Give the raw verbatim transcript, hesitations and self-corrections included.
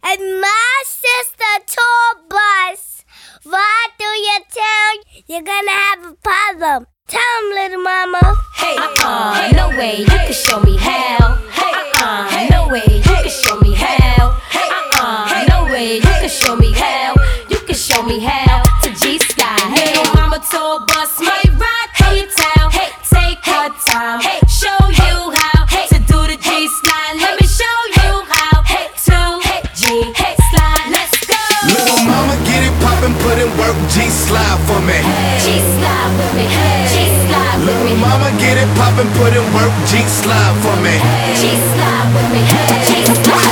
And my sister tour bus ride through your town, you're gonna have a problem. Tell him, little mama. Hey, uh-uh, hey, no way, you can show me how. Hey, uh-uh, no way, you can show me how. Hey, uh-uh, no way, you can show me how. You can show me how to G-Sky. Little mama tour bus might ride through your town. Hey, take her time. Hey, show you how to do the G-Slide. Let me show you how to G-Slide. Let's go. Little mama get it poppin', put in work, G-Slide for me. G-Slide with me. G-Slide with me. Little mama get it poppin', put in work, G-Slide for me. G-Slide with me. G-Slide.